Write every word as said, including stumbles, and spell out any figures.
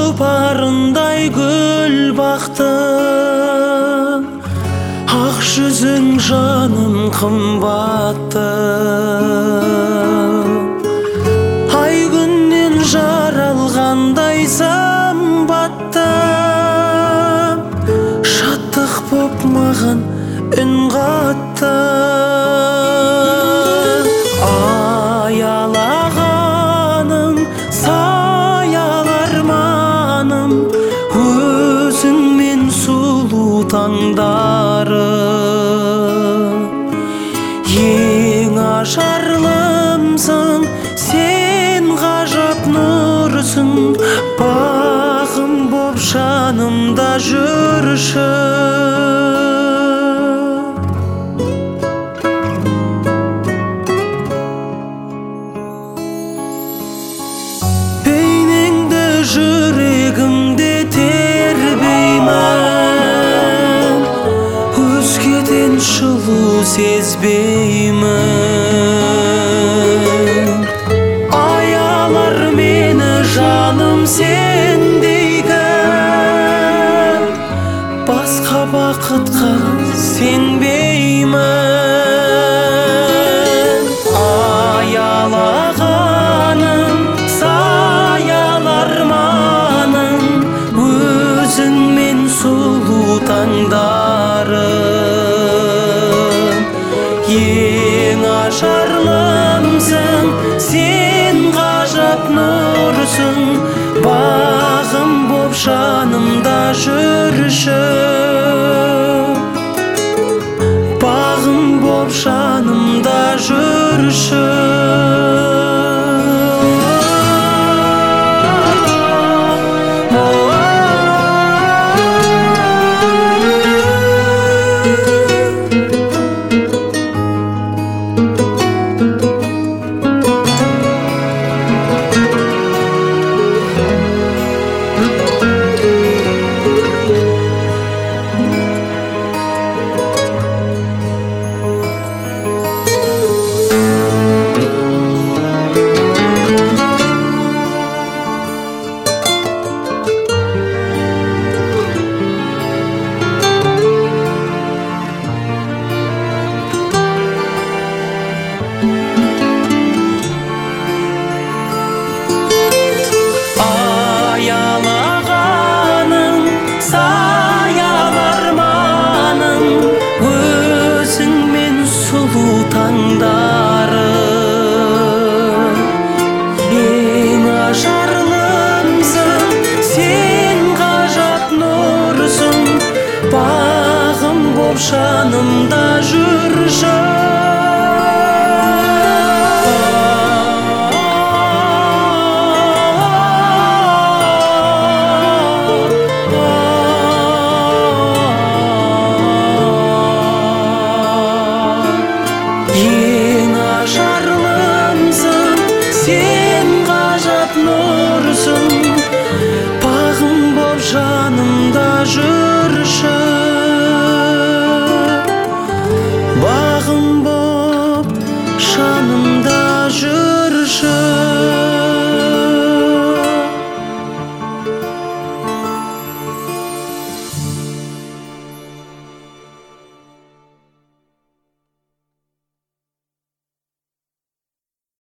жұпарындай гүл бақтың, ақ жүзің жаным қымбатты. Ай күннен жаралғандай самбатты, шаттық боп маған үн қатты. Аялағаным, саяларманым, өзіңмен сұлу таңдары. Ең ажарлымсың, сен ғажап нұрсың, бағым боп жанымда жүрші. Бейнеңді жүрегімде тербеймін, өзгеден жылу сезбеймін. Аялар мені жаным сендейді, басқа бақытқа сенбеймін. Аялағаным, саяларманым, өзіңмен сұлу таңдарым. Ең ажарлымсың, сен ғажап нұрсың, бағым боп жанымда жүрші. Бағым боп жанымда жүрші. Аялағаным, саяларманым, өзіңмен сұлу таңдарым. Ең ажарлымсың, сен ғажап нұрсың, бағым боп жанымда жүрші. Ең ажарлымсың, сен ғажап нұрсың, бағым боп жанымда жүрші. Бағым боп жанымда жүрші.